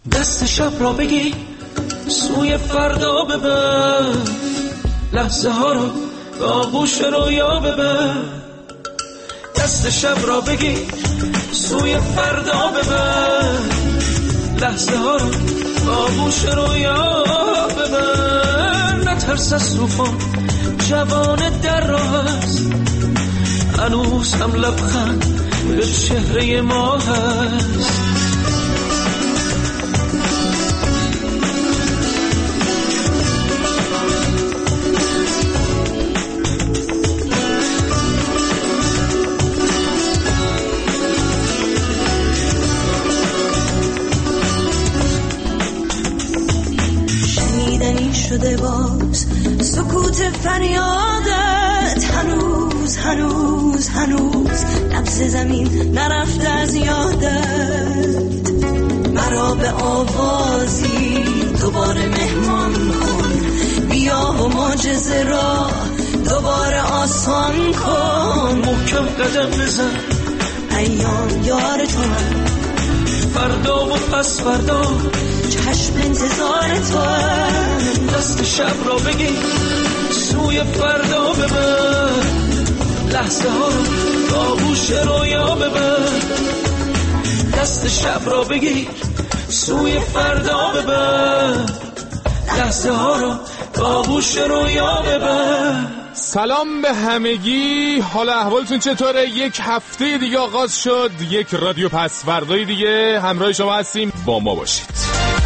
دست شب را بگی سوی فردا ببر، لحظه ها رو به آغوش رویا ببر. دست شب را بگی سوی فردا ببر، لحظه ها رو به آغوش رویا ببر. نترس از طوفان، جوان در راه است، هنوز هم لبخند به چهره ما هست. شنیدنی شده باز سکوت فریادت، هنوز هنوز هنوز نبض زمین نرفته از یادت. مرا به آوازی دوباره مهمان کن، بیا و معجزه را دوباره آسان کن. محکم قدم بزن، ایام یار تو من، فردا و پس فردا چشم انتظار تو هم. دست شب را بگی سوی فردا ببر، لحظه ها رو به آغوش رویا ببر. دست شب را بگی سوی فردا ببر، لحظه ها رو به آغوش رویا ببر. سلام به همگی، حالا احوالتون چطوره؟ یک هفته دیگه آغاز شد، یک رادیو پس فردای دیگه همراه شما هستیم، با ما باشید.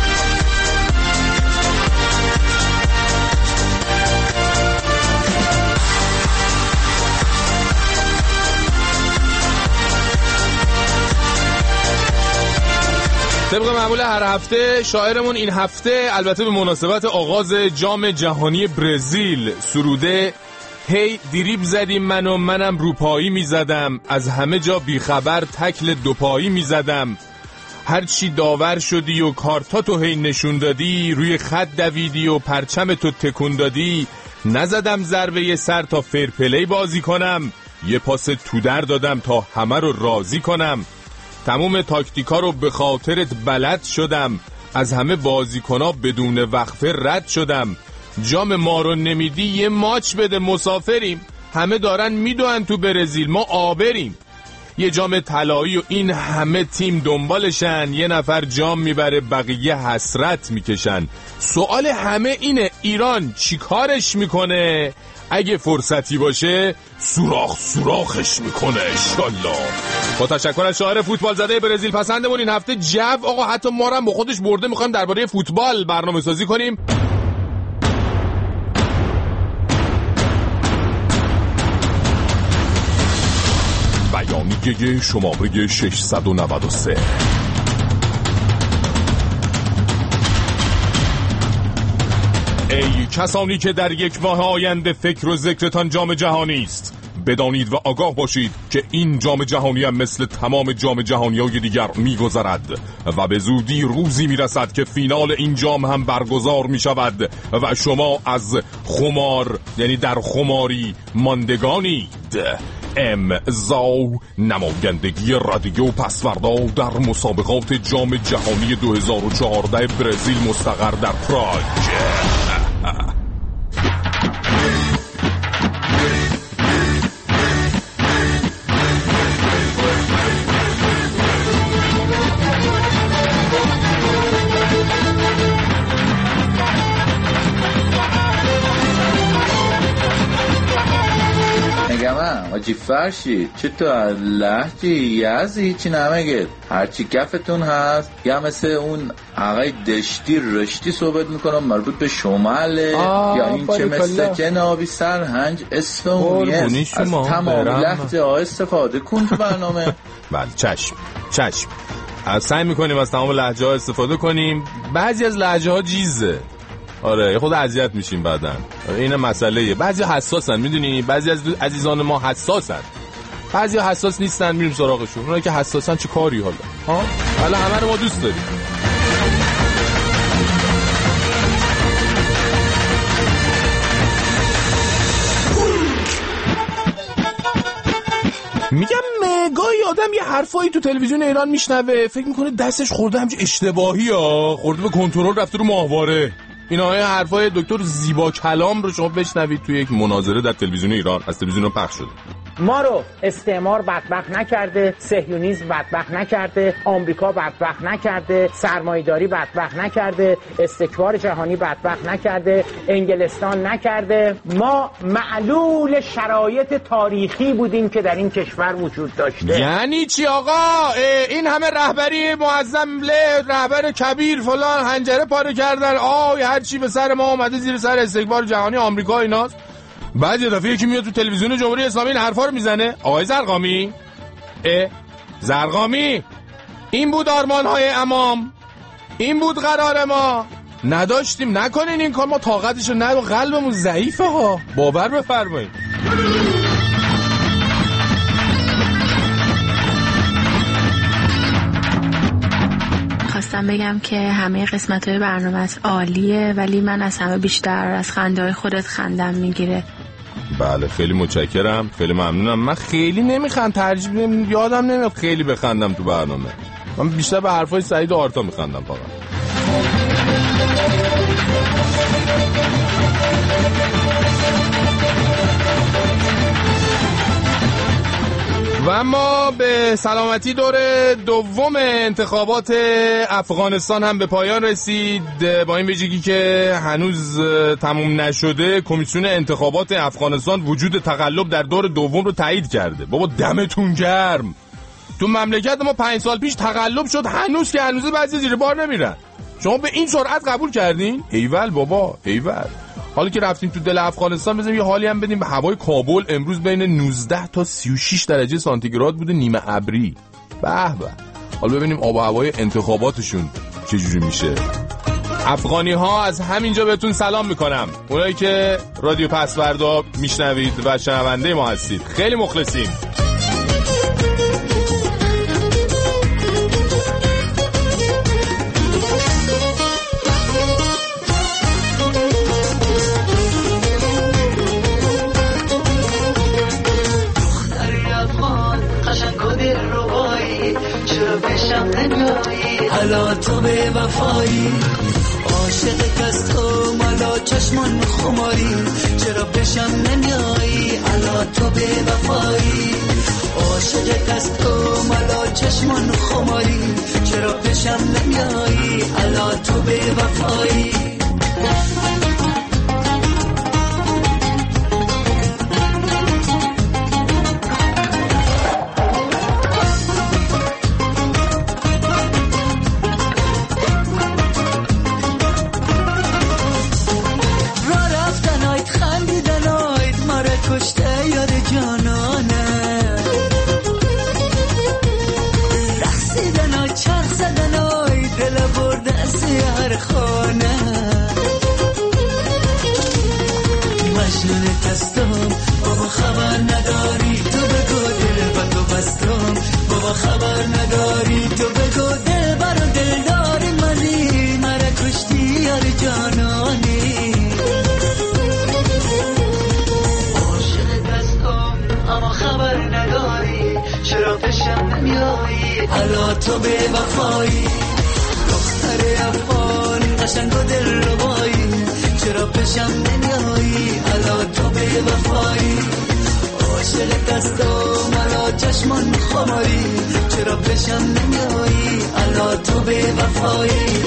طبق معمول هر هفته شاعرمون این هفته البته به مناسبت آغاز جام جهانی برزیل سروده هی دریب زدیم منم روپایی میزدم، از همه جا بیخبر تکل دوپایی میزدم. هرچی داور شدی و کارتاتو هی نشون دادی، روی خط دویدی و پرچم تو تکون دادی. نزدم ضربه سر تا فرپلی بازی کنم، یه پاس تو در دادم تا همه رو راضی کنم. تموم تاکتیکا رو به خاطرت بلد شدم، از همه بازیکن‌ها بدون وقفه رد شدم. جام ما رو نمیدی یه ماچ بده، مسافریم، همه دارن میدوئن تو برزیل، ما آبریم. یه جام طلایی و این همه تیم دنبالشن، یه نفر جام میبره بقیه حسرت میکشن. سوال همه اینه ایران چی کارش میکنه؟ اگه فرصتی باشه سوراخش میکنه انشالله. با تشکر از شاعر فوتبال زده برزیل پسندمون این هفته جو آقا حتی ما رو هم با خودش برده، میخوایم درباره فوتبال برنامه سازی کنیم. بیانیه شماره 693. ای کسانی که در یک ماه آینده فکر و ذکرتان جام جهانی است، بدانید و آگاه باشید که این جام جهانی هم مثل تمام جام جهانی‌های دیگر می‌گذرد و به زودی روزی می‌رسد که فینال این جام هم برگزار می‌شود و شما از خمار، یعنی در خماری ماندگانید. امضا نمایندگی رادیو پسوردا در مسابقات جام جهانی 2014 برزیل مستقر در پراگ. آجی فرشی چطور لحجه یزی هیچی نمگید، هرچی کفتون هست یا مثل اون آقای دشتی رشتی صحبت میکنم مربوط به شماله یا این چه مثل جنابی سرهنج اسفونیه از تمام لحجه ها استفاده کن تو برنامه. بله چشم سعی میکنیم از تمام لهجه ها استفاده کنیم. بعضی از لهجه ها جیزه، آره خود اذیت میشیم بعدن، این مسئله. بعضی حساسن، میدونی بعضی از عزیزان ما حساسن، بعضی حساس نیستن، میریم سراغشون. اونایی که حساسن چه کاری حالا همه رو ما دوست داریم. میگم گاهی آدم یه حرفایی تو تلویزیون ایران میشنوه فکر میکنه دستش خورده همچه اشتباهی ها، خورده به کنترل رفته رو ماهواره. اینا حرفای دکتر زیبا کلام رو شما بشنوید توی یک مناظره در تلویزیون ایران، از تلویزیون پخش شده. ما رو استعمار بدبخت نکرده، صهیونیسم بدبخت نکرده، آمریکا بدبخت نکرده، سرمایه‌داری بدبخت نکرده، استکبار جهانی بدبخت نکرده، انگلستان نکرده. ما معلول شرایط تاریخی بودیم که در این کشور وجود داشته. یعنی چی آقا؟ این همه رهبری معظم رهبر کبیر فلان حنجره پاره کردن، هر چی به سر ما اومده زیر سر استکبار جهانی آمریکا ایناست. بعد یه دفعه یکی میاد تو تلویزیون جمهوری اسلامی این حرفا رو میزنه. آقای زرقامی، زرقامی، این بود آرمان‌های امام، این بود قرار ما، نداشتیم نکنین این کار، ما طاقتشو نداریم، قلبمون ضعیفه ها، باور بفرمایید. خواستم بگم که همه قسمت‌های برنامه‌ات عالیه، ولی من از همه بیشتر از خنده‌های خودت خندم میگیره. بله خیلی متشکرم، خیلی ممنونم. من خیلی نمیخندم، ترجیح میدم، یادم نمیاد خیلی بخندم تو برنامه. من بیشتر به حرفای سعید و آرتا میخندم فقط. و اما به سلامتی دور دوم انتخابات افغانستان هم به پایان رسید. با این ویژگی که هنوز تموم نشده، کمیسیون انتخابات افغانستان وجود تقلب در دور دوم رو تایید کرده. بابا دمتون گرم. تو مملکت ما 5 سال پیش تقلب شد، هنوز که هنوزه بعضی زیر بار نمیرن. شما به این سرعت قبول کردین؟ ایول بابا ایول. حالا که رفتیم تو دل افغانستان بزنیم یه حالی هم بدیم به هوای کابل. امروز بین 19 تا 36 درجه سانتیگراد بوده، نیمه ابری. به به. حالا ببینیم آب و هوای انتخاباتشون چجوری میشه. افغانی ها از همینجا بهتون سلام میکنم. اونایی که رادیو پسوردا میشنوید و شنونده ما هستید، خیلی مخلصیم. حالا تو به وفایی عاشق کس تو مالا چشمان خماری چرا بشم نمیایی حالا تو به وفایی عاشق کس تو مالا چشمان خماری چرا بشم نمیایی حالا تو به وفایی خبر نداری تو بگو دل برو دل داری منی مرا کشتی یار جانانی عاشق دستم اما خبر نداری چرا پیشم نمیایی حالا تو به وفایی دختر افغان قشنگ و دل ربایی چرا پیشم نمیایی حالا تو به وفایی عاشق دستم مرا چشمان خماری چرا پیشم نمیایی حالا تو به وفایی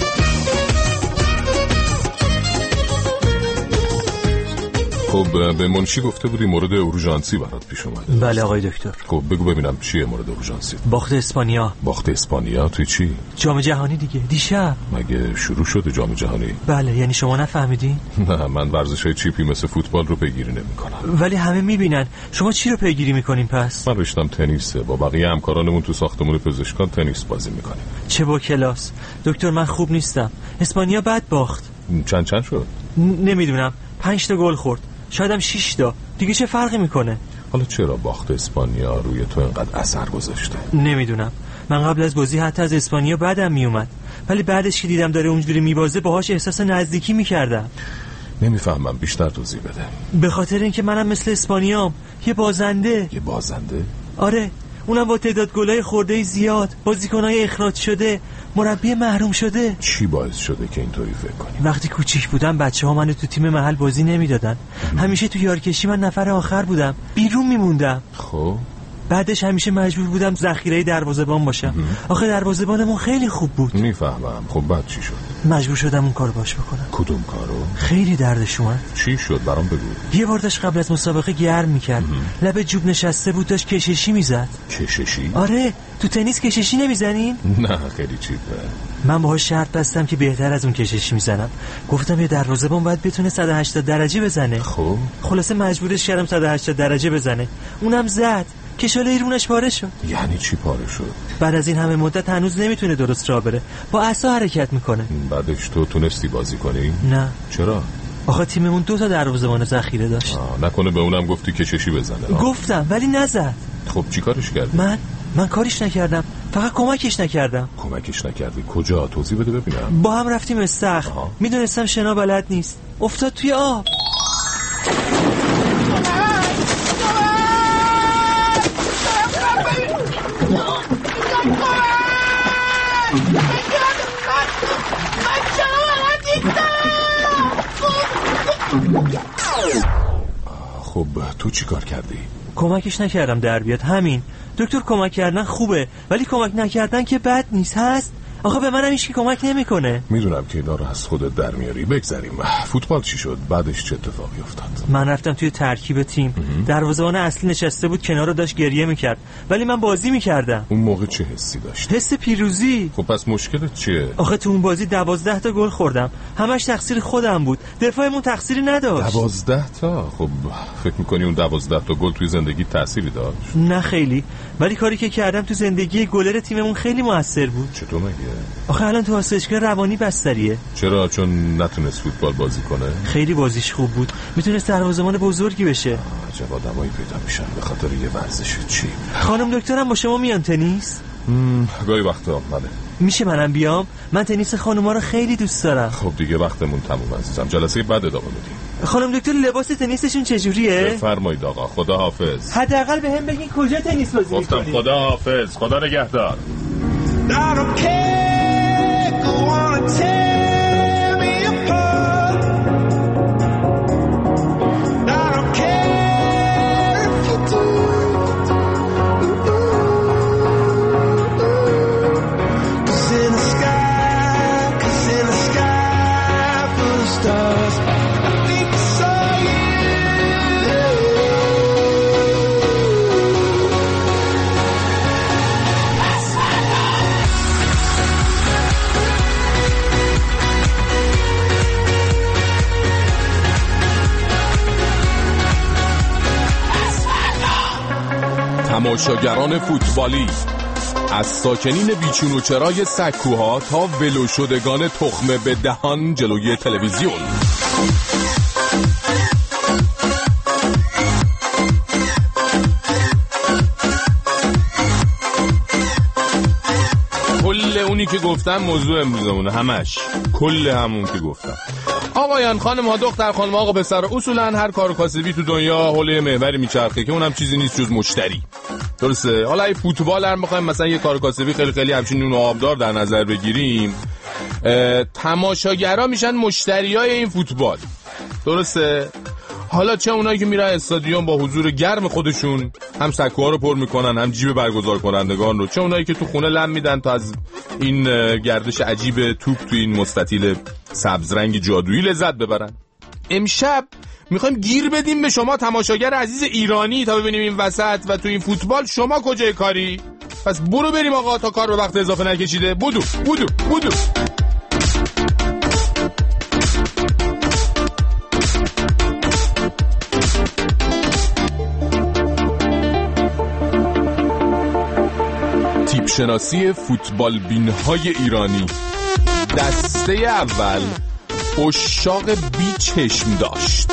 خب به منشی گفته بودی مورد اورژانسی برات پیش اومده. بله آقای دکتر. خب بگو ببینم چیه مورد اورژانسی؟ باخت اسپانیا. باخت اسپانیا؟ توی چی؟ جام جهانی دیگه، دیشب. مگه شروع شده جام جهانی؟ بله، یعنی شما نفهمیدین؟ نه، من ورزش‌های چیپی مثل فوتبال رو پیگیری نمی‌کنم. ولی همه می‌بینن. شما چی رو پیگیری می‌کنین پس؟ من رشتم تنیسه، با بقیه همکارانمون تو ساختمون پزشکان تنیس بازی می‌کنیم. چه با کلاس. دکتر من خوب نیستم. اسپانیا بد باخت. چند شد؟ نمیدونم. 5 تا گل خورد. شاید هم 6 تا. دیگه چه فرقی میکنه؟ حالا چرا باخت اسپانیا روی تو اینقدر اثر گذاشته؟ نمیدونم. من قبل از بازی حتی از اسپانیا بدم میومد، ولی بعدش که دیدم داره اونجوری میبازه باهاش احساس نزدیکی میکردم. نمیفهمم، بیشتر توضیح بده. به خاطر اینکه منم مثل اسپانیام یه بازنده. یه بازنده؟ آره، اونم با تعداد گلای خورده زیاد، بازیکنای اخراج شده، مربی محروم شده. چی باعث شده که اینطوری فکر کنی؟ وقتی کوچیک بودم بچه‌ها منو تو تیم محل بازی نمیدادن. همیشه تو یارکشی من نفر آخر بودم، بیرون میموندم. خب بعدش همیشه مجبور بودم ذخیره دروازه‌بان باشم. آخه دروازه‌بانمون خیلی خوب بود. میفهمم. خب بعد چی شد؟ مجبور شدم اون کارو باش بکنم. کدوم کارو؟ خیلی دردش اومد. چی شد برام بگو. یه بار داشت قبل از مسابقه گرم میکرد، لب جوب نشسته بود، داشت کششی میزد. کششی؟ آره، تو تنیس کششی نمیزنین؟ نه خیلی چیپه. من باهاش شرط بستم که بهتر از اون کششی میزنم. گفتم یه دروازه‌بان باید بتونه 180 درجه بزنه. خب خلاصه مجبورش کردم 180 درجه بزنه. اونم زد. کشاله ایرونش پاره شد. یعنی چی پاره شد؟ بعد از این همه مدت هنوز نمیتونه درست راه بره، با عصا حرکت میکنه. بعدش تو تونستی بازی کنی؟ نه. چرا؟ آخه تیممون 2 تا دروازه‌بان ذخیره داشت. نکنه به اونم گفتی کششی بزنه؟ گفتم ولی نزد. خب چی کارش کردی؟ من کاریش نکردم، فقط کمکش نکردم. کمکش نکردی؟ کجا؟ توضیح بده ببینم. با هم رفتیم استخر. میدونستم شنا بلد نیست، افتاد توی آب. خب تو چی کار کردی؟ کمکش نکردم در بیاد، همین. دکتر کمک کردن خوبه ولی کمک نکردن که بد نیست هست. آخه به منم هیچکی کمک نمیکنه. میدونم که اینا رو از خودت در میاری. بگذریم. فوتبال چی شد؟ بعدش چه اتفاقی افتاد؟ من رفتم توی ترکیب تیم. دروازه‌بان اصلی نشسته بود کنار، داشت گریه میکرد ولی من بازی میکردم. اون موقع چه حسی داشت؟ حس پیروزی. خب پس مشکلت چیه؟ آخه تو اون بازی 12 تا گل خوردم، همش تقصیر خودم بود، دفاعمون تقصیری نداشت. 12 تا؟ خب فکر میکنی اون 12 تا گل توی زندگی تأثیری داشت؟ نه خیلی، ولی کاری که کردم تو زندگی گلر تیممون خیلی موثر بود. چطور مگه؟ آخه الان تو آسایشگاه روانی بستریه. چرا؟ چون نتونست فوتبال بازی کنه؟ خیلی بازیش خوب بود، میتونست دروازه‌بان بزرگی بشه. عجب آدمایی پیدا میشن به خاطر یه ورزش چی. خانم دکترم با شما میان تنیس؟ گاهی وقتا بله. میشه منم بیام؟ من تنیس خانوما رو خیلی دوست دارم. خب دیگه وقتمون تموم عزیزم، جلسه بعد ادامه بدیم. خانم دکتر لباس تنیسشون چجوریه؟ بفرمایید آقا. خدا حافظ. حداقل بهم بگین کجا تنیس بازی گفتم می‌کنی؟ خدا حافظ. خدا نگهدار. تماشاگران فوتبالی، از ساکنین بیچون و چرای سکوها تا ولو شدگان تخمه به دهان جلوی تلویزیون، کل اونی که گفتم موضوع امروزمونه، همش کل همون که گفتم. آقایان، خانم ها، دختر خانم ها، آقا پسر، اصولا هر کار کاسبی تو دنیا حوله محوری میچرخه که اونم چیزی نیست جز مشتری. درسته؟ حالا ای فوتبال هم بخوایم مثلا یه کار کاسبی خیلی همچین نون و آبدار در نظر بگیریم، تماشاگرها میشن مشتریای این فوتبال. درسته؟ حالا چه اونایی که میرن استادیوم با حضور گرم خودشون هم سکوها رو پر میکنن هم جیب برگزار کنندگان رو، چه اونایی که تو خونه لم میدن تا از این گردش عجیب توپ تو این مستطیل سبز رنگ جادویی لذت ببرن. امشب میخوایم گیر بدیم به شما تماشاگر عزیز ایرانی تا ببینیم این وسط و تو این فوتبال شما کجای کاری. پس برو بریم آقا تا کار به وقت اضافه نکشیده. بودو. تیپ شناسی فوتبال بین‌های ایرانی. دسته اول عشاق بی چشم داشت.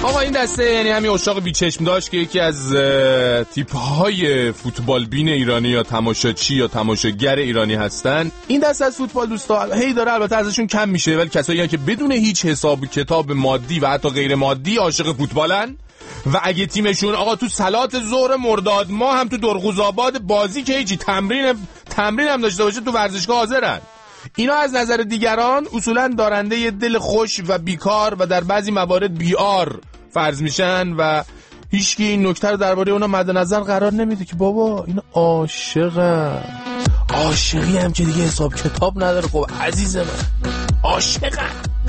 آقا این دسته یعنی همین اشاق بیچشم داشت که یکی از تیپ‌های فوتبال بین ایرانی یا تماشاچی یا تماشاگر ایرانی هستن. این دسته از فوتبال دوستا هی داره البته ازشون کم میشه، ولی کسایی هستن که بدون هیچ حساب کتاب مادی و حتی غیر مادی عاشق فوتبالن و اگه تیمشون آقا تو صلات ظهر مرداد ما هم تو درغوزآباد بازی که هیچی تمرین هم داشته باشه تو ورزشگاه حاضرن. اینا از نظر دیگران اصولاً دارنده یه دل خوش و بیکار و در بعضی موارد بیار فرض میشن و هیچکی این نکته رو درباره اونا مد نظر قرار نمیده که بابا این عاشقن. عاشقی هم که دیگه حساب کتاب نداره. خب عزیز من عاشقن.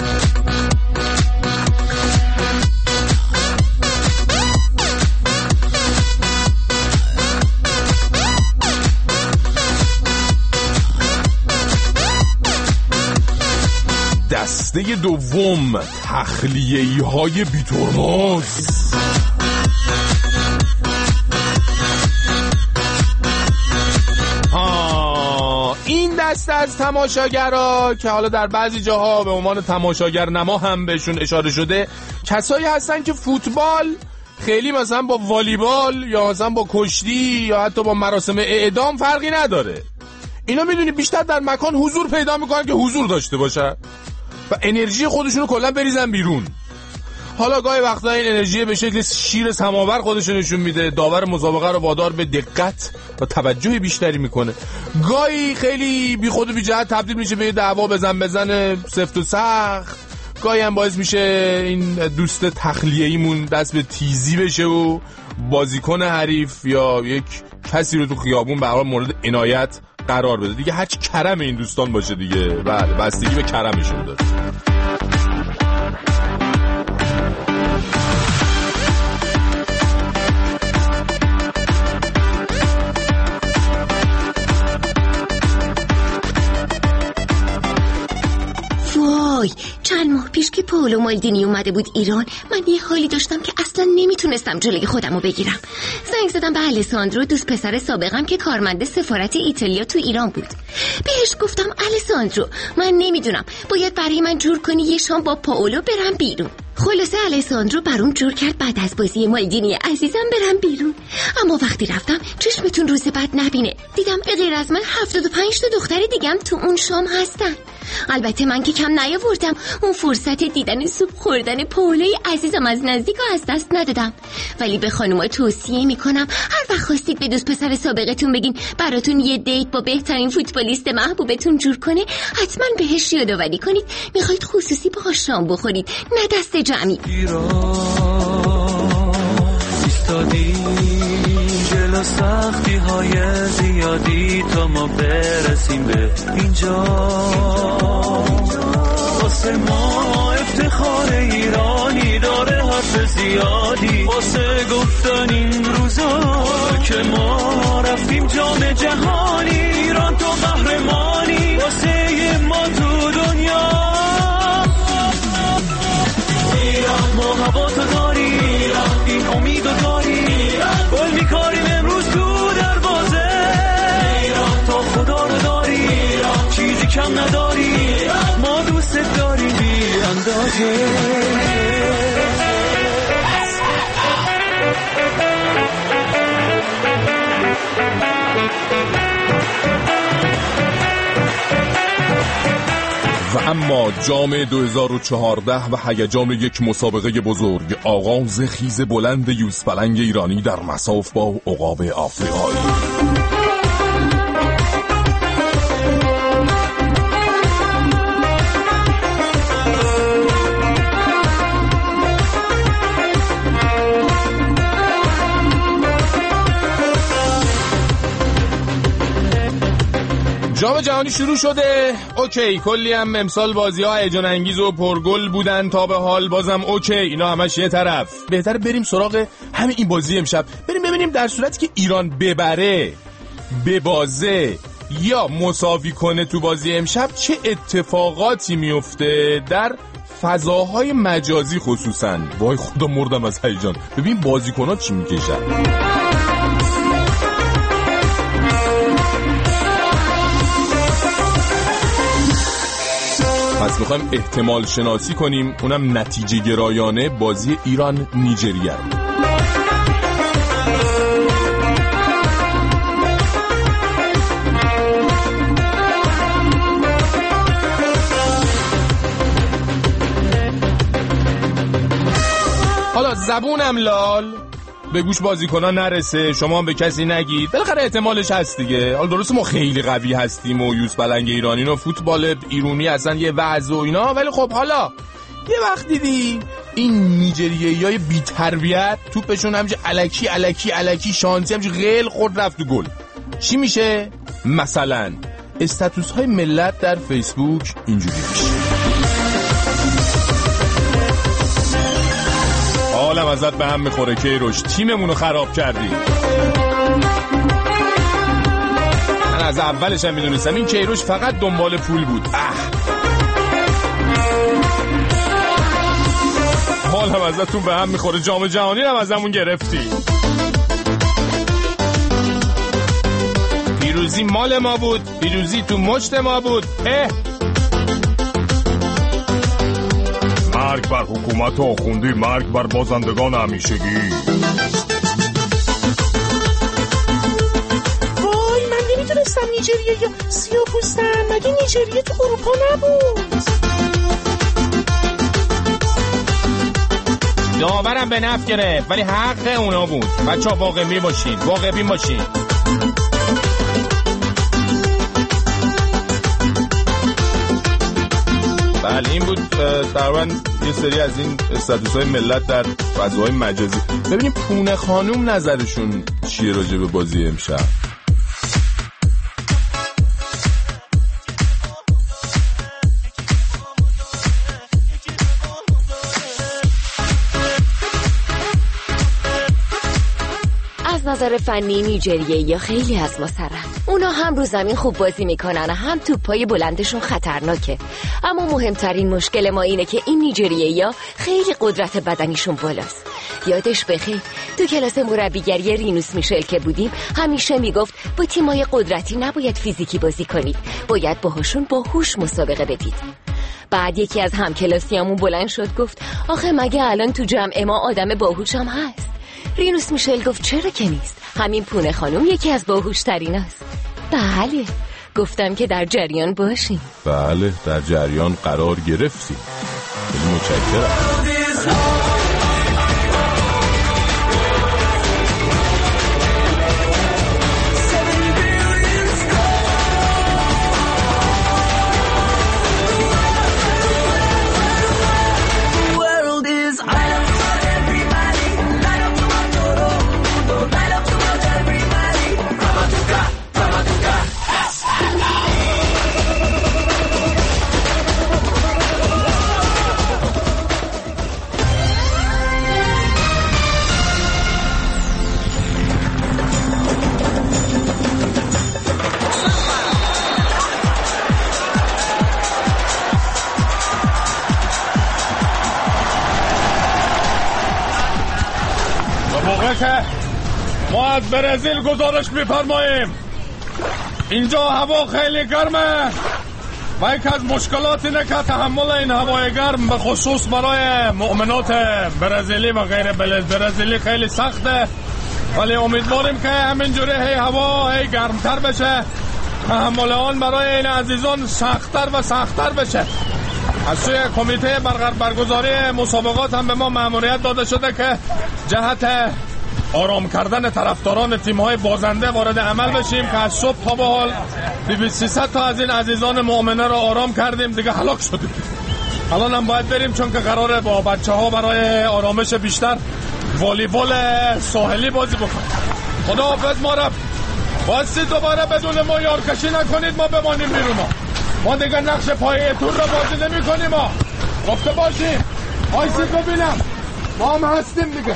دسته دوم، تخلیه‌ای های بی‌ترمز. این دسته از تماشاگرها که حالا در بعضی جاها به عنوان تماشاگر نما هم بهشون اشاره شده، کسایی هستن که فوتبال خیلی مثلا با والیبال یا مثلا با کشتی یا حتی با مراسم اعدام فرقی نداره. اینا میدونی بیشتر در مکان حضور پیدا میکنن که حضور داشته باشن و انرژی خودشونو کلا بریزن بیرون. حالا گاهی وقتا این انرژی به شکل شیر سماور خودشو نشون میده، داور مسابقه رو وادار به دقت و توجه بیشتری میکنه. گاهی خیلی بی خود و بی جهت تبدیل میشه به یه دعوا بزن سفت و سخت. گاهی هم باعث میشه این دوست تخلیه‌ایمون دست به تیزی بشه و بازیکن حریف یا یک کسی رو تو خیابون به هر حال مورد عنایت قرار بده. دیگه هر چی کرم این دوستان باشه دیگه، بله بستگی به کرمشون داره. وای چند ماه پیش که پائولو مالدینی اومده بود ایران، من یه حالی داشتم که اصلا نمیتونستم جلوی خودمو بگیرم. زنگ زدم به الساندرو، دوست پسر سابقم که کارمند سفارت ایتالیا تو ایران بود. بهش گفتم الساندرو من نمیدونم، باید برای من جور کنی یه شام با پائولو برم بیرون. خلاصه الساندرو برام جور کرد بعد از بازی مالدینی عزیزم برم بیرون. اما وقتی رفتم چشمتون روز بعد نبینه، دیدم به غیر از من 75 تا دختر دیگم تو اون شام هستن. البته من که کم نیاوردم، اون فرصت دیدن سوپ خوردن پائولوی عزیزم از نزدیک از دست ندادم. ولی به خانوما توصیه میکنم هر وقت خواستید به دوست پسر سابقتون بگین براتون یه دیت با بهترین فوتبالیست محبوبتون جور کنه، حتما بهش یادآوری کنید میخواید خصوصی باهاش شام بخورید، نه دست جمعی. جلو سختی های زیادی تا ما برسیم به اینجا، واسه ما افتخار ایرانی داره حرف زیادی، واسه گفتن این روزا که ما رفتیم جام جهانی، ایران تو قهرمانی واسه ما تو دنیا. ایران ما هوا تو داری، ایران این امیدو داری، گل میکاریم امروز تو دروازه، ایران تا خدا رو داری، ایران چیزی کم نداری، ایران ما دوست داریم بی اندازه. و اما جام 2014 و هیجان یک مسابقه بزرگ، آغاز خیز بلند یوزپلنگ ایرانی در مصاف با عقاب آفریقایی. جام جهانی شروع شده، اوکی، کلی هم امسال بازی‌ها هیجان انگیز و پرگل بودن تا به حال، بازم اوکی، اینا همش یه طرف. بهتره بریم سراغ همین این بازی امشب، بریم ببینیم در صورتی که ایران ببره، ببازه یا مساوی کنه تو بازی امشب چه اتفاقاتی میفته در فضاهای مجازی خصوصا. وای خدا مردم از هیجان، ببین بازیکن‌ها چی میکشن. پس میخوایم احتمال شناسی کنیم، اونم نتیجه گرایانه، بازی ایران نیجریه. حالا زبونم لال به گوش بازیکنان نرسه، شما هم به کسی نگید، بالاخره احتمالش هست دیگه. حالا درسته ما خیلی قوی هستیم و یوز بلنگ ایرانی و فوتبال ایرانی اصلا یه وضع و اینا، ولی خب حالا یه وقت دیدی این نیجریه‌ای بی تربیت توپشون همچه الکی شانسی همچه غیل خورد رفت تو گل، چی میشه؟ مثلا استاتوس های ملت در فیسبوک اینجوری میشه: حالم ازت به هم میخوره کیروش، تیممونو خراب کردی. من از اولش هم میدونستم این کیروش فقط دنبال پول بود. حالم ازتون به هم میخوره، جام جهانی رو ازمون گرفتی. پیروزی مال ما بود، پیروزی تو مشت ما بود. مرگ بر حکومت آخوندی، مرگ بر بازندگان همیشگی. وای من نمیدونستم نیجریه یا سیاه‌پوستن. مگه نیجریه تو اروپا نبود؟ داورم به نفع گرفت ولی حق اونا بود. بچه ها واقعی باشین، واقعی باشین. بله این بود تقریبا یه سری از این استاتوس‌های ملت در فضاهای مجازی. ببینیم پونه خانوم نظرشون چیه راجع به بازی امشب. از نظر فنی نیجریه یا خیلی از ما سرن. اونا هم رو زمین خوب بازی میکنن، هم توپای بلندشون خطرناکه. اما مهمترین مشکل ما اینه که این نیجریه یا خیلی قدرت بدنیشون بالاست. یادش بخیر تو کلاس مربیگری رینوس میشل که بودیم همیشه میگفت با تیمای قدرتی نباید فیزیکی بازی کنید، باید باهاشون با هوش مسابقه بدید. بعد یکی از همکلاسیامون بلند شد گفت آخه مگه الان تو جمع ما آدم باهوش هم هست؟ رینوس میشل گفت چرا که نیست، همین پونه خانم یکی از باهوشترین است. بله گفتم که در جریان باشیم. بله در جریان قرار گرفتیم. خیلی متشکرم. ما از برزیل گزارش می‌فرماییم اینجا هوا خیلی گرمه و یک از مشکلات اینه که تحمل این هوای گرم به خصوص برای مؤمنات برزیلی و غیر برزیلی خیلی سخته، ولی امیدواریم که همینجوری هوا گرمتر بشه، تحمل آن برای این عزیزان سخت‌تر و سخت‌تر بشه. از سوی کمیته برگزاری مسابقات هم به ما مأموریت داده شده که جهت آرام کردن طرفداران تیم‌های بازنده وارد عمل بشیم که از صبح تا به حال 200 تا از این عزیزان مؤمنه را آرام کردیم، دیگه هلاک شدیم. الان هم باید بریم چون که قراره با بچه‌ها برای آرامش بیشتر والیبال ساحلی بازی بکنیم. خداحافظ ما رفت. واسه دوباره بدون ما یارکشی نکنید، ما بمانیم بیرون. ما دیگه نقش پایه تور را بازی نمی کنیم. ما گفته باشیم آیسید ببینم ما هم هستیم دیگه.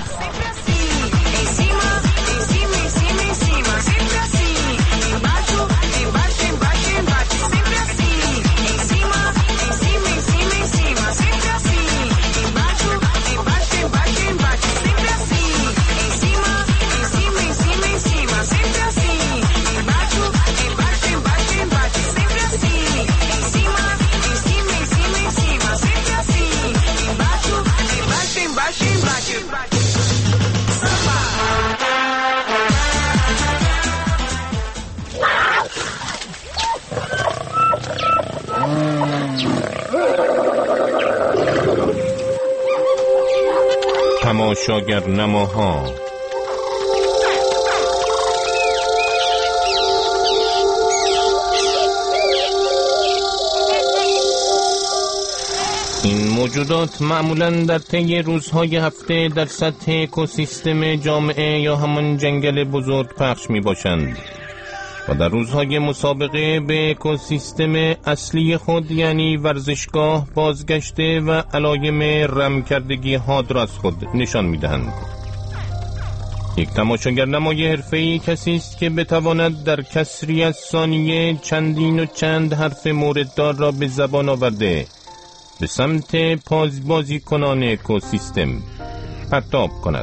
تماشاگر نماها. این موجودات معمولاً در طی روزهای هفته در سطح اکوسیستم جامعه یا همان جنگل بزرگ پخش می باشند و در روزهای مسابقه به اکوسیستم اصلی خود یعنی ورزشگاه بازگشته و علایم رم کردگی ها را از خود نشان می دهند. یک تماشاگر نمای حرفه‌ای کسی است که بتواند در کسری از ثانیه چندین و چند حرف مورددار را به زبان آورده به سمت بازیکنان اکوسیستم پرتاب کند.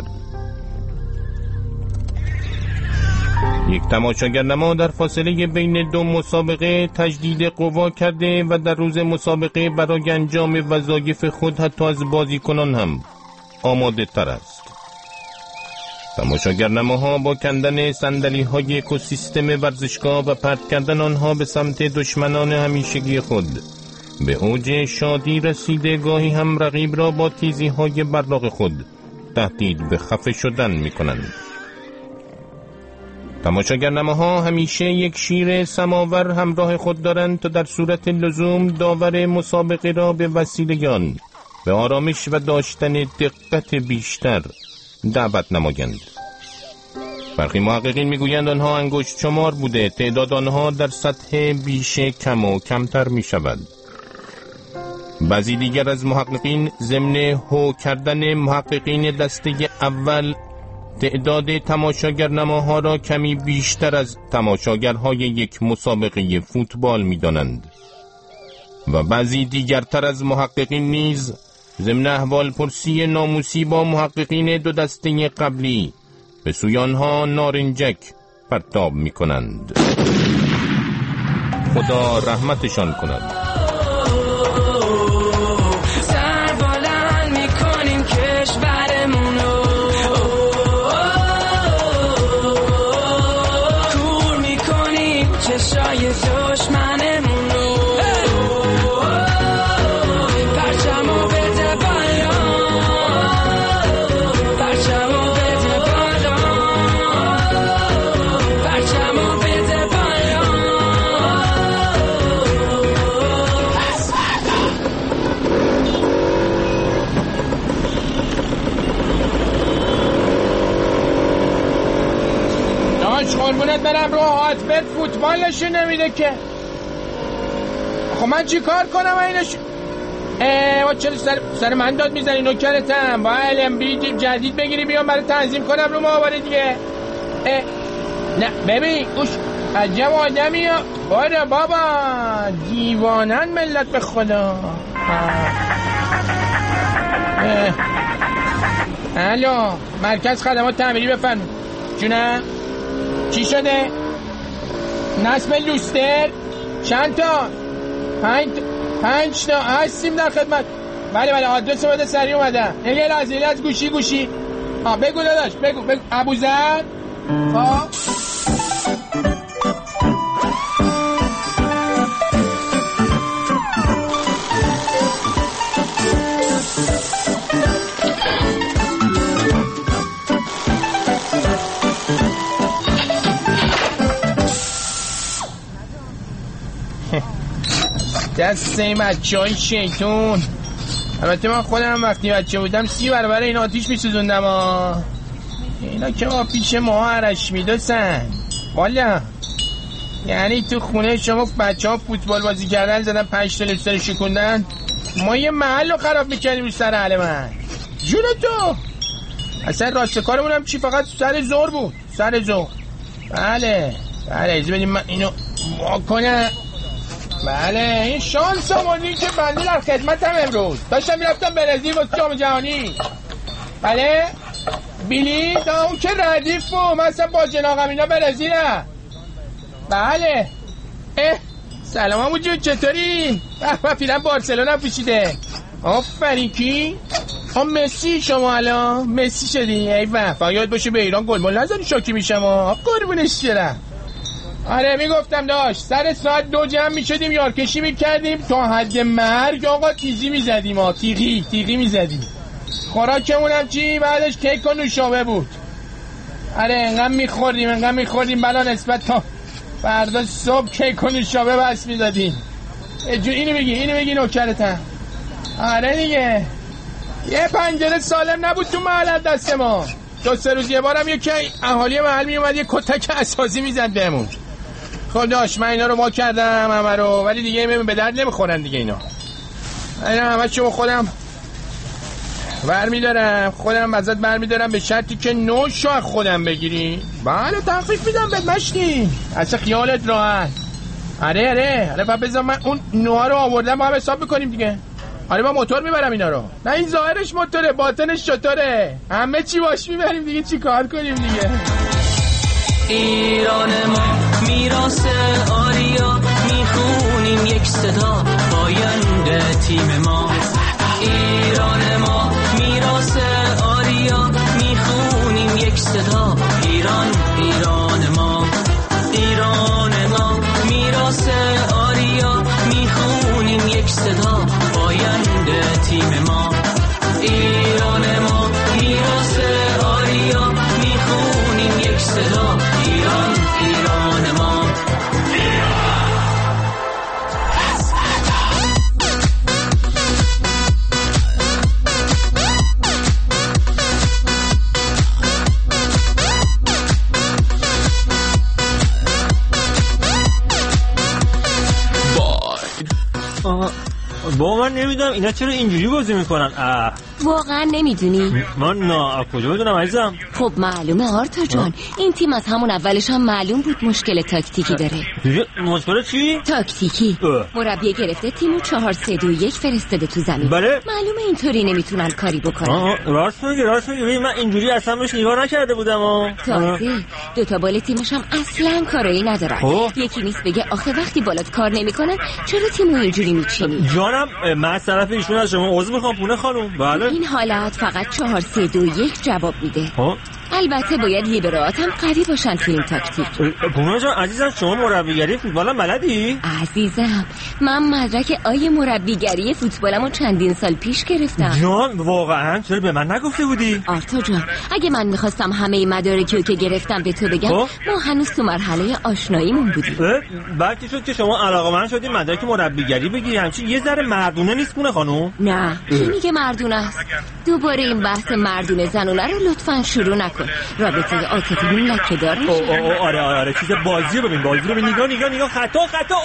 یک تماشاگر نما در فاصله بین دو مسابقه تجدید قوا کرده و در روز مسابقه برای انجام وظایف خود حتی از بازیکنان هم آماده تر است. تماشاگر نماها با کندن صندلی های اکوسیستم ورزشگاه و پرت کردن آنها به سمت دشمنان همیشگی خود به اوج شادی رسیده، گاهی هم رقیب را با تیزی های براق خود تهدید به خفه شدن می کنند. تماشاگر نماها همیشه یک شیر سماور همراه خود دارند تا در صورت لزوم داور مسابقه را به وسیله آن به آرامش و داشتن دقت بیشتر دعوت نمایند. برخی محققین میگویند آنها انگشت شمار بوده، تعداد آنها در سطح بیشه کم و کمتر می شود. بعضی دیگر از محققین ضمن هو کردن محققین دسته اول تعداد تماشاگر نماها را کمی بیشتر از تماشاگرهای یک مسابقه فوتبال می دانند و بعضی دیگرتر از محققین نیز ضمن احوال پرسی ناموسی با محققین دو دسته قبلی به سوی آنها نارنجک پرتاب می کنند. خدا رحمتشان کند. قربونت برم رو هاتبت فوتبال نشون نمیده که. خب من چی کار کنم اینش؟ و چرا سر من داد میزنی نوکرتم؟ با LMB جدید بگیری بیام برای تنظیم کنم رو ماهواره دیگه. نه ببین گوش عجب آدمی ها. باره بابا دیوانن ملت به خدا. الو مرکز خدمات تعمیری بفرمایید. جونم چی شده؟ نصب لوستر؟ چند تا؟ پنج تا هستیم در خدمت. بله آدرس بده سریع اومدم. یه لحظه از گوشی بگو داداش بگو ابوذر. خب دست این بچه های شیطون. البته من خودم وقتی بچه بودم 30 برابر این آتیش میسوزوندم. اینا که ما پیش ما عرش میدوسن والا. یعنی تو خونه شما بچه ها فوتبال بازی کردن زدن 5 تا لوستر شکوندن، ما یه محل رو خراب میکنیم رو سر اهل من. جون تو اصلا راست کارمونم چی؟ فقط سر زور بود. سر زور. بله ایزه بدیم من اینو واکنه. بله این شانس آمونی که بنده در خدمتم. امروز داشتم میرفتم برزیل واسه جام جهانی. بله بیلی دا اون که ردیف بود. مثلا با جناقم اینا برزیلم. بله سلام همون جون چطوری؟ و پیرم بارسلونا پوشیده. آفرین کی؟ مسی شما الان مسی شدی؟ ای وفا یاد باشه به ایران گلمول نزنی شاکی میشم قربونش برم. آره میگفتم داشت سر ساعت 2 جمع میشدیم یارکشی میکردیم تا حد مرگ آقا تیزی میزدیم تیغی میزدیم. خوراکمون هم چی؟ بعدش کیک و نوشابه بود. آره انقدر میخوردیم بلا نسبت تا فردا صبح کیک و نوشابه بس میزدیم. اینو بگی نوکرتم. آره دیگه یه پنجره سالم نبود تو محل دست ما. 2-3 روز یه بارم یکی اهالی محل میومد یه کتک اساسی میزد بهمون. خب داش من اینا رو ما کردم همه رو، ولی دیگه به درد نمیخورن دیگه اینا همه چون خودم ازت برمیدارم به شرطی که نوشو از خودم بگیری. بله تخفیف میدم بهت مشتی، اصلا خیالت راحت. آره بذار من اون نوها رو آوردم با هم حساب بکنیم دیگه. آره با موتور میبرم اینا رو. نه این ظاهرش موتوره باطنش شطوره، همه چی باش میبریم دیگه، چی کار کنیم دیگه. ایران ما میراث آریا میخونیم یک صدا پاینده تیم ما. ایران ما میراث آریا میخونیم یک صدا ایران ما. ایران ما میراث آریا میخونیم یک صدا پاینده تیم ما. ایران ما میراث آریا میخونیم یک صدا ایران ما. با من نمیدونم اینا چرا اینجوری بازی میکنن. واقعا نمیدونی؟ من نه کجا بدونم عزیزم. خب معلومه آرتا جان، این تیم از همون اولش هم معلوم بود مشکل تاکتیکی داره. مشکل چی؟ تاکتیکی. مربی گرفته تیمو 4-3-2-1 فرستاده تو زمین. بله معلومه اینطوری نمیتونن کاری بکنن. راست میگی من اینجوری اصلا بهش نگاه نکرده بودم. تازه 2 تا بال تیمش هم اصلا کاری ندارن. یکی نیست بگه آخه وقتی بالات کار نمیکنن چرا تیمو اینجوری میچینی؟ جانم من از طرف ایشون از شما عذر میخوام پونه خانم. بله این حالت فقط 4-3-2-1 جواب میده. البته باید لیبرات هم قوی باشن تو این تاکتیک. پونه جان عزیزم شما مربیگری فوتبال بلدی؟ عزیزم من مدرک مربیگری فوتبالمو چندین سال پیش گرفتم. جان واقعا چرا به من نگفته بودی؟ آرتا جان اگه من میخواستم همه مدارکی که گرفتم به تو بگم ما هنوز تو مرحله آشناییمون بودیم. بعد شد که شما علاقه‌مند شدی مدرک مربیگری بگیری، همچین یه ذره مردونه نیست پونه خانم؟ نه کی میگه مردونه است؟ دوباره این بحث مردونه زنونه رو لطفاً شروع نکن. رابطه عاطفی لکه‌دار میشه. آره چیز بازی رو ببین نگاه خطا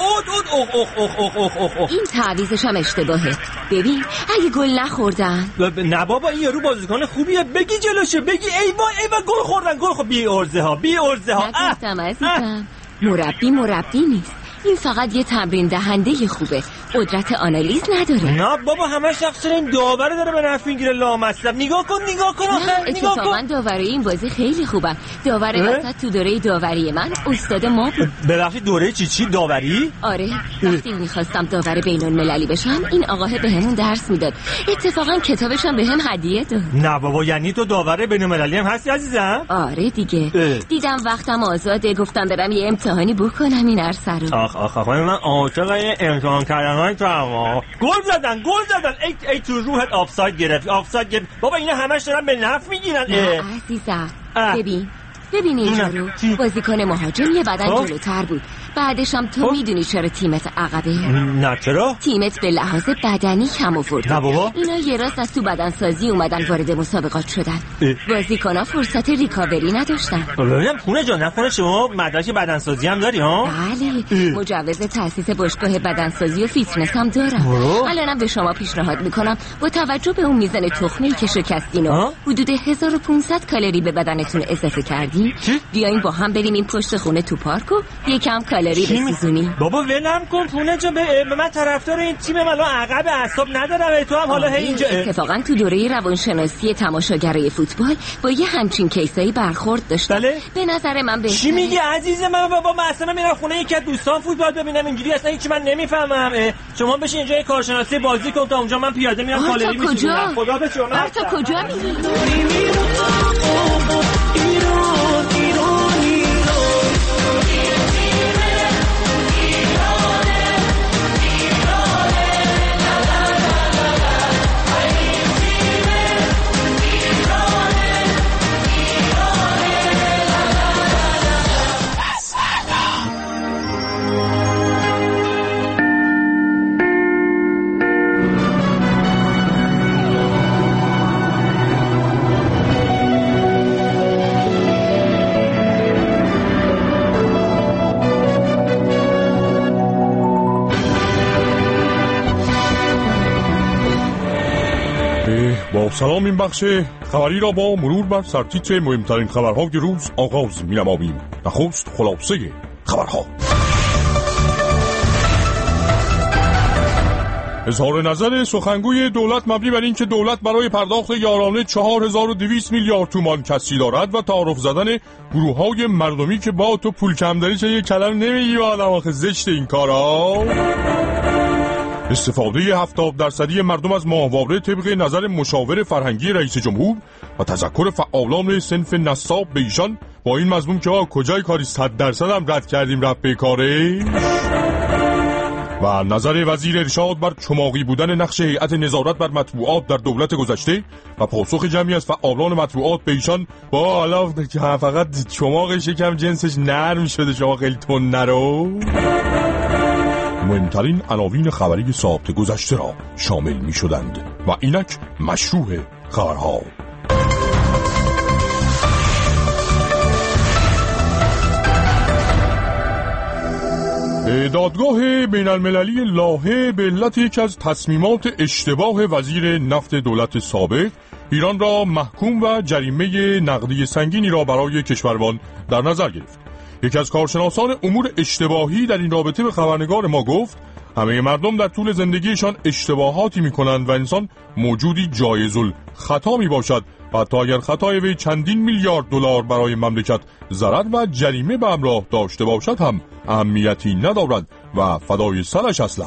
این تعویضش هم اشتباهه. ببین اگه گل نخوردن نه بابا این یارو بازیکن خوبیه، بگی جلوشه، بگی ای وای گل خوردن بی ارزه ها نگفتم عزیزم مربی نیست، این فقط یه تمرین دهنده خوبه، قدرت آنالیز نداره. نه بابا همه شخص این داوره داره به نفع میگیره لامصب. نگاه کن اتفاقا داوری این بازی خیلی خوبه. داور وسط تو دوره داوری من استاد ما بود. ببخشید دوره چی داوری؟ آره وقتی میخواستم داور بین‌المللی بشم این آقاه بهمون درس میداد. اتفاقا کتابش هم بهم هدیه داد. نه بابا یعنی تو داور بین‌المللی هم هستی عزیزم؟ آره دیگه. دیدم وقتم آزاده گفتم برم یه امتحانی بکنم این عرصه رو. آخ من عاشق امتحان کردن تو. گل زدن ای تو روحت آفساید گرفت بابا اینا همش دارن به نفع میگیرن. عزیزم ببین اینجا رو بازیکن مهاجم یه بدن جلوتر بود، بعدش هم تو میدونی چرا تیمت عقبه؟ نه چرا؟ تیمت به لحاظ بدنی کم آورد. نه بابا اینا یه راست از تو بدنسازی اومدن وارد مسابقات شدن. بازیکن‌ها فرصت ریکاوری نداشتن. ببینم خونه جان نکنه شما مدرک بدنسازی هم داری ها؟ بله مجوز تأسیس باشگاه بدنسازی و فیتنس هم دارم. الانم به شما پیشنهاد میکنم با توجه به اون میزان تخمه‌ای که شکستین و حدود 1500 کالری به بدنتون اضافه کردین بیاین با هم بریم این پشت خونه تو پارک و یکم گالری بسوزونی. بابا ولم کن پونه جا، به من طرفدار این تیمم الان عقب اعصاب ندارم. تو هم حالا هی اینجا اتفاقا تو دوره روانشناسی تماشاگرای فوتبال با یه همچین کیسایی برخورد داشتم. بله؟ به نظر من بهتره. چی میگی عزیز من؟ بابا من اصلا میرم خونه یکی از دوستان فوتبال ببینم، اینجوری اصلا هیچ من نمیفهمم. شما بشین اینجا یه کارشناسی بازی کن تا اونجا من پیاده میرم گالری میشینم. خدا به شما. تا کجا میری؟ با سلام این بخش خبری را با مرور بر سرتیتر مهمترین خبرهای روز آغاز می‌نماییم. نخست خلاصه خبرها. اظهار نظر سخنگوی دولت مبنی بر این که دولت برای پرداخت یارانه 4200 میلیارد تومان کسری دارد و تعارف زدن گروه‌های مردمی که با تو پول کم داری چه یک کلمه نمیگی آدم آخه زشت این کارا. استفاده 70% مردم از ماهواره طبق نظر مشاور فرهنگی رئیس جمهور و تذکر فعالان صنف نصاب به ایشان با این مضمون که کجای کاری 100% هم رد کردیم رفت به کارش. و نظر وزیر ارشاد بر چماقی بودن نقش هیئت نظارت بر مطبوعات در دولت گذشته و پاسخ جمعی از فعالان مطبوعات به ایشان با حالا فقط چماقش یکم جنسش نرم شده شما خیلی تون نرو. مهمترین عناوین خبری ساعت گذشته را شامل می شدند و اینک مشروع خبرها. دادگاه بین المللی لاهه به علت یکی از تصمیمات اشتباه وزیر نفت دولت سابق ایران را محکوم و جریمه نقدی سنگینی را برای کشوروان در نظر گرفت. یکی از کارشناسان امور اشتباهی در این رابطه به خبرنگار ما گفت همه مردم در طول زندگیشان اشتباهاتی می‌کنند و انسان موجودی جایز الخطا میباشد و حتی اگر خطای وی چندین میلیارد دلار برای مملکت ضرر و جریمه به همراه داشته باشد هم اهمیتی ندارد و فدای سرش اصلاً.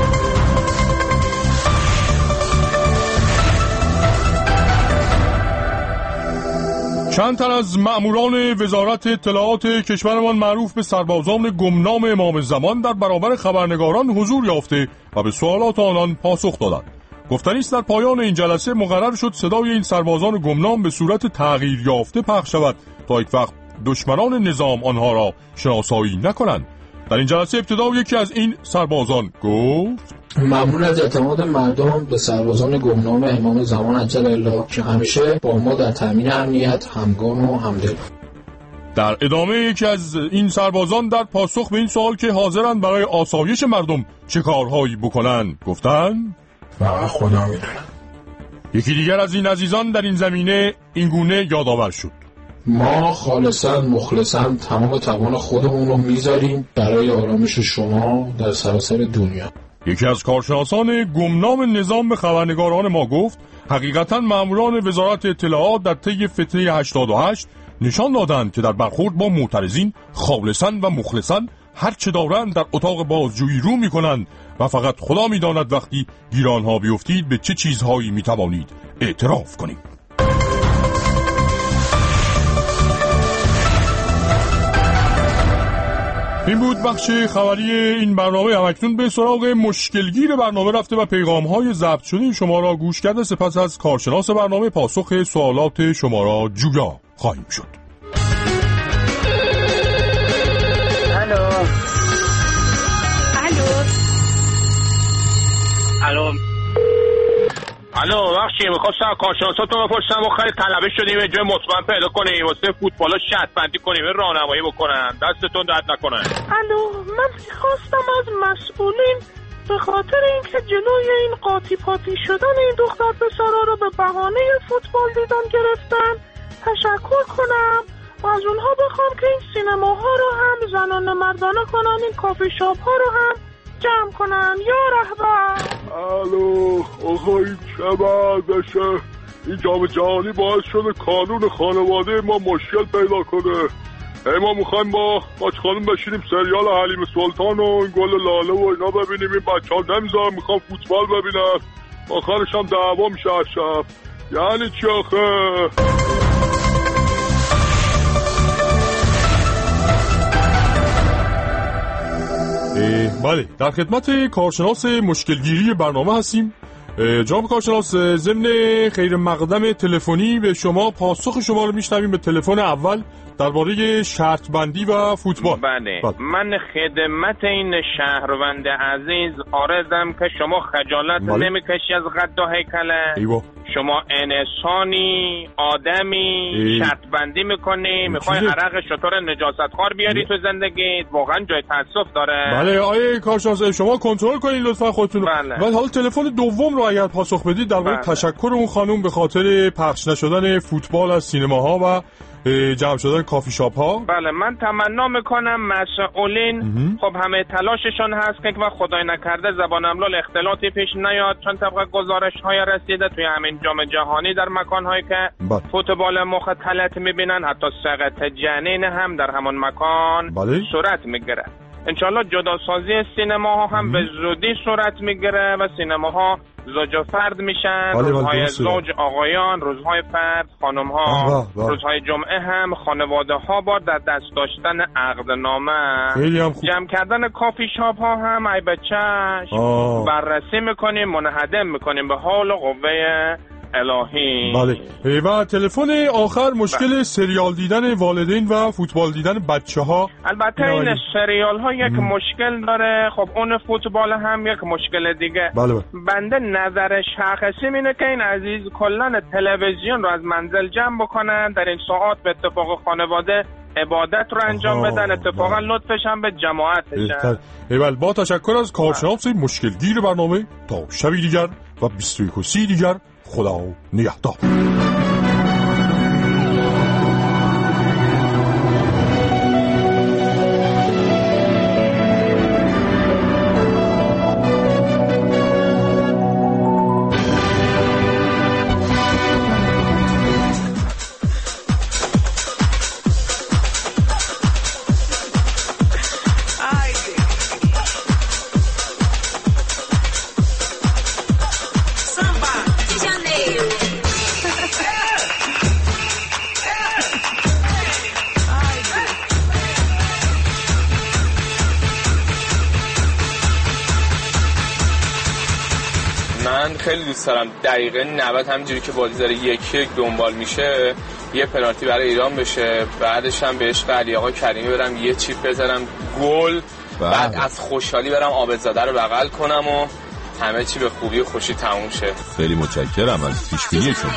چند تن از مأموران وزارت اطلاعات کشورمان معروف به سربازان گمنام امام زمان در برابر خبرنگاران حضور یافته و به سوالات آنان پاسخ دادند. گفتنی است در پایان این جلسه مقرر شد صدای این سربازان گمنام به صورت تغییر یافته پخش شود تا یک وقت دشمنان نظام آنها را شناسایی نکنند. در این جلسه ابتدا یکی از این سربازان گفت: ممنون از اعتماد مردم به سربازان گمنام امام زمان عجل الله که همیشه با ما در تامین امنیت همگام و همدل. در ادامه یکی از این سربازان در پاسخ به این سوال که حاضرند برای آسایش مردم چه کارهایی بکنند گفتند: فقط خدا میدونه. یکی دیگر از این عزیزان در این زمینه اینگونه یادآور شد: ما خالصاً مخلصاً تمام توان خودمون رو میذاریم برای آرامش شما در سراسر دنیا. یکی از کارشناسان گمنام نظام به خبرنگاران ما گفت حقیقتاً ماموران وزارت اطلاعات در طی فتنه 88 نشان دادند که در برخورد با معترضین خالصاً و مخلصاً هر چه دارند در اتاق بازجویی رو میکنند و فقط خدا میداند وقتی گیرانها بیفتید به چه چیزهایی میتوانید اعتراف کنید. این بود بخش خبری این برنامه. همکنون به سراغ مشکلگیر برنامه رفته و پیغام‌های ضبط شده شما را گوش کرده سپس از کارشناس برنامه پاسخ سوالات شما را جویا خواهیم شد. الو بخشی میخواستم کارشناساتون بپرسم و خیلی طلبه شدیم یه جای مطمئن پیدا کنیم واسه فوتبالا شرط بندی کنیم راهنمایی بکنن دستتون درد نکنه. الو من میخواستم از مسئولین به خاطر اینکه جلوی این قاطی پاتی شدن این دختر پسرا رو به بهانه فوتبال دیدن گرفتن تشکر کنم از اونها بخوام که این سینماها رو هم زنانه مردانه کنن، این کافی شاپ ها رو هم جمع کنن. یا رهبر الو آقای چه بعدشه؟ این جام جهانی باعث شده قانون خانواده ما مشکل پیدا کنه. ما میخوایم با خانم بشینیم سریال حلیم سلطان و این گل لاله و اینا ببینیم. این بچه ها نمیذارن، میخوام فوتبال ببینن، آخرش هم دعوا میشه شب. یعنی چی آخه؟ بله، در خدمت کارشناس مشکلگیری برنامه هستیم. جناب کارشناس، ضمن خیر مقدم تلفنی به شما پاسخ شما رو میشنویم به تلفن اول درباره شرط بندی و فوتبال. بله. من خدمت این شهروند عزیز آرزم که شما خجالت نمیکشی از قد و هیکله. شما انسانی آدمی شرط بندی میکنی، میخوای عرق شطور نجاستخوار بیاری تو زندگیت، واقعا جای تاسف داره. بله آیه کارشناس، شما کنترل کنید لطفا خودتون. بله. ولی حالا تلفن دوم رو اگر پاسخ بدید درباره تشکر اون خانم به خاطر پخش نشدن فوتبال از سینماها و جمع شدن کافی شاپ ها. بله، من تمنا میکنم مسئولین خب همه تلاششون هست که وقت خدای نکرده زبان املال اختلاطی پیش نیاد، چون طبق گزارش های رسیده توی همین جام جهانی در مکان هایی که فوتبال مختلط میبینن حتی سقط جنین هم در همون مکان صورت میگیره. انشالله جداسازی سینماها هم به زودی صورت میگیره و سینماها زوج و فرد میشن. روزهای زوج آقایان، روزهای فرد خانمها، روزهای جمعه هم خانواده ها با در دست داشتن عقدنامه. جمع کردن کافی شاپ ها هم ای بچهش بررسی میکنیم، منهدم میکنیم به حال و قوه الهی. بله. و تلفن آخر مشکل سریال دیدن والدین و فوتبال دیدن بچه ها. البته این سریال ها یک مشکل داره، خب اون فوتبال هم یک مشکل دیگه. بنده نظر شخصی اینه که این عزیز کلن تلویزیون رو از منزل جمع بکنن، در این ساعات به اتفاق خانواده عبادت رو انجام بدن، اتفاقا لطفش هم به جماعتشن. بله، با تشکر از کارشناس مشکلگیر برنامه. تا شبی دیگر و 21 دیگر، خدا نگهدار. خیلی دوست دارم دقیقه 90 همینجوری که بازی داره 1-1 دنبال میشه یه پنالتی برای ایران بشه، بعدش هم به عشق علی آقا کریمی برم یه چیپ بزنم گل، بعد از خوشحالی برم عابدزاده رو بغل کنم و همه چی به خوبی و خوشی تموم شه. خیلی متشکرم از پیش‌بینیتون.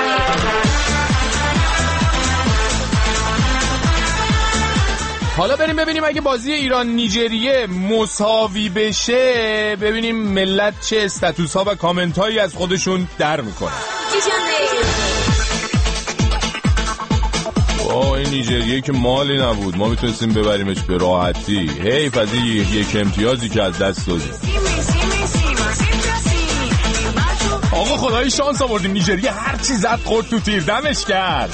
حالا بریم ببینیم اگه بازی ایران نیجریه مساوی بشه ببینیم ملت چه استاتوس ها و کامنت هایی از خودشون در میکنن. این نیجریه که مالی نبود، ما میتونستیم ببریمش به راحتی. حیف از یک امتیازی که از دست دادیم. آقا خدای شانس آوردیم، نیجریه هر چی زد خورد تو تیر، دمش کرد.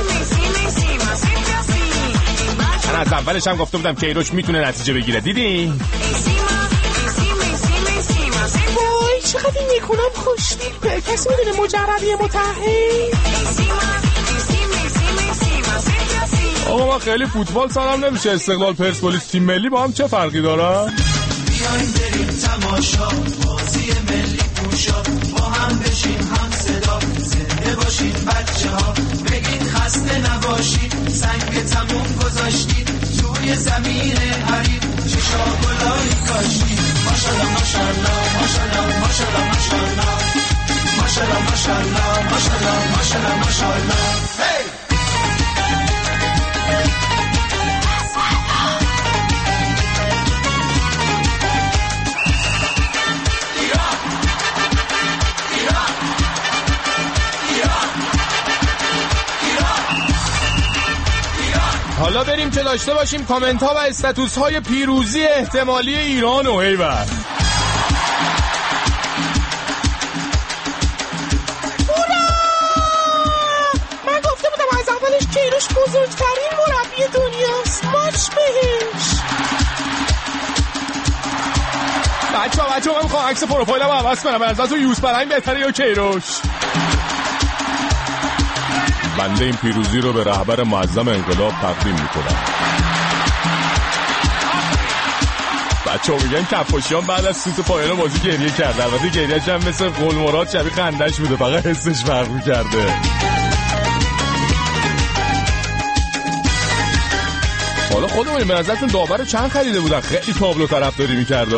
من از اولش هم گفته بودم کیروش میتونه نتیجه بگیره، دیدی؟ وای چقدر این میکنم خوشتیپه. کسی میدونه مجربی متحد؟ آقا من خیلی فوتبال سرم نمیشه، استقلال پرسپولیس تیم ملی با هم چه فرقی دارن؟ بیاین بریم تماشا بازی ملی پوشا، با هم بشیم هم صدا، زنده باشید بچه ها، بگید خسته نباشید، سنگ تموم گذاشتید توی زمین حریف، چه شاگلایی کاشتید. ماشالله ماشالله ماشالله ماشالله ماشالله ماشالله ماشالله ماشالله ماشالله ماشالله. حالا بریم که داشته باشیم کامنت ها و استاتوس های پیروزی احتمالی ایران و هیوند. من گفته بودم از اولش کیروش بزرگترین مربی دنیاست. ماچ بهش. بچه من میخوام عکس پروفایلم عوض کنم. به نظر تو یوز برنگ بهتره یا کیروش؟ بنده این پیروزی رو به رهبر معظم انقلاب تقدیم میکنم. بچه‌ها میگن کفاشیان بعد از سوت پایان بازی گریه کرده. البته گریه‌اش هم مثل قلمرات شبیه خندش بوده، فقط حسش فرق می‌کرده. حالا خودمون به نظرتون داور رو چند خریده بودن؟ خیلی تابلو طرفداری می‌کرده.